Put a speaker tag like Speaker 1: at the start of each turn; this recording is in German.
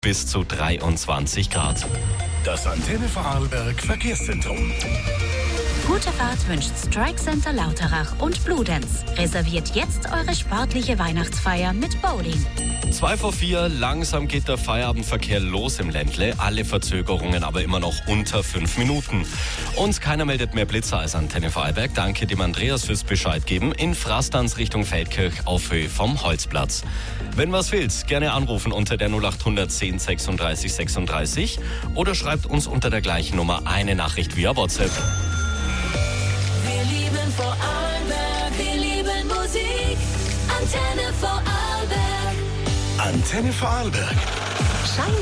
Speaker 1: bis zu 23 Grad.
Speaker 2: Das Antenne Vorarlberg Verkehrszentrum.
Speaker 3: Gute Fahrt wünscht Strike Center Lauterach und Bludenz. Reserviert jetzt eure sportliche Weihnachtsfeier mit Bowling.
Speaker 1: 2:04, langsam geht der Feierabendverkehr los im Ländle. Alle Verzögerungen aber immer noch unter 5 Minuten. Und keiner meldet mehr Blitzer als Antenne Vorarlberg. Danke dem Andreas fürs Bescheid geben. In Frastanz Richtung Feldkirch auf Höhe vom Holzplatz. Wenn was fehlt, gerne anrufen unter der 0800 10 36 36 oder schreibt uns unter der gleichen Nummer eine Nachricht via WhatsApp.
Speaker 4: Wir lieben Vorarlberg, wir lieben Musik. Antenne Vorarlberg.
Speaker 2: Antenne Vorarlberg.